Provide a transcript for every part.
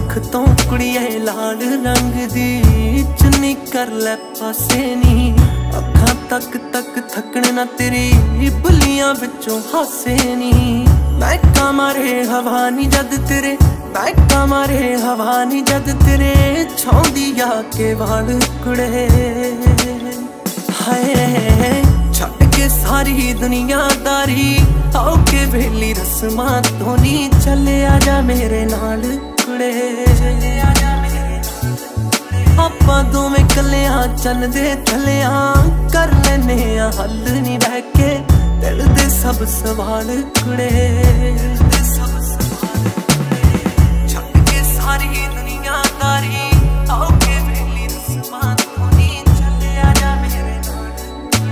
अख तो कुड़िए लाल रंग दी चुन्नी कर लै पासे नी अखां तक तक थकण ना तेरी बुलियां विचों हासे नी महका मारे हवा नी जद तेरे महका मारे हवा नी जद तेरे छौंदी आके वाल कुड़े हाय छड़ के सारी दुनियादारी आओ के वेली रस्मां तो नी चले आजा मेरे नाल कुड़े आपां दोवें कल्लियां चन दे थल्लियां कर लैने आ हल नी बह के दिल दे सब सवाल कुड़े छड़ के सारी दुनियादारी आओ के वेली रस्मां तो नी चले आजा मेरे नाल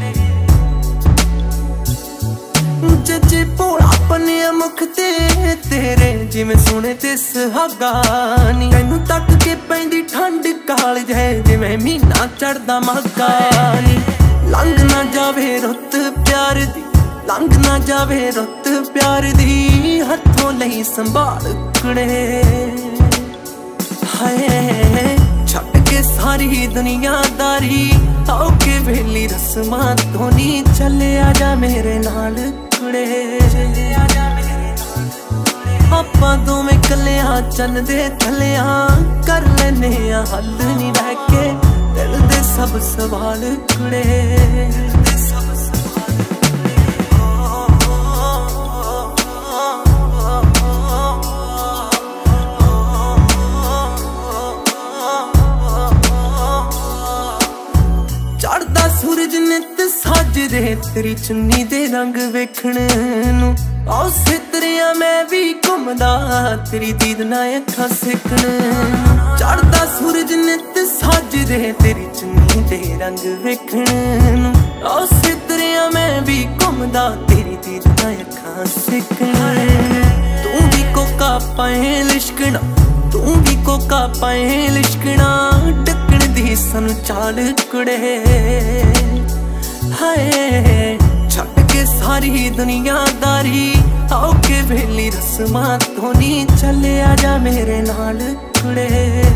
कुड़े जजे भोला पनिया मुख ते तेरे जिवें सोने ते सुहागा नी तैनू तक के पैंदी ठंड काल जै जिवें मीना चढ़दा मागा नी लंघ ना जावे रुत प्यार दी लंघ ना जावे रुत प्यार दी हथों लई संभाल कुड़े हाय छड़ के सारी दुनियादारी आओ के वेली रस्मां तो नी चले आजा मेरे नाल कुड़े आपां दोवें कल्लियां चन दे थल्लियां कर लैने आ हल नी बह के दिल दे सब सवाल कुड़े चढ़दा सूरज नित साजदे तेरी चुन्नी दे रंग वेखण नूं आओ सितरिया मैं भी घुमदा तेरी दीद ना अखां सिकण चढ़दा सूरज नित साजदे तेरी चुन्नी दे रंग वेखण नूं आओ सितरिया मैं भी घुमदा तेरी दीद ना अखां सिकण तू भी कोका पाए लिशकना तू भी कोका पाए लिशकना डकण दी सानू चाल कुड़े हाय छड़ के सारी दुनियादारी आओ के वेली रस्मां तो नी चले आजा मेरे नाल कुड़े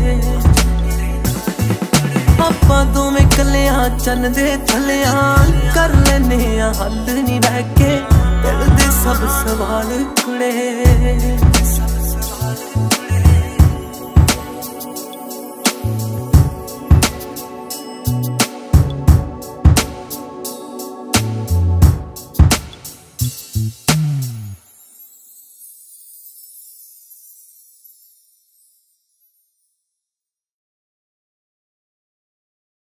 आपां दोवें कल्लियां चन दे थल्लियां कर लैने आ हल नी बह के दिल दे सब सवाल कुड़े।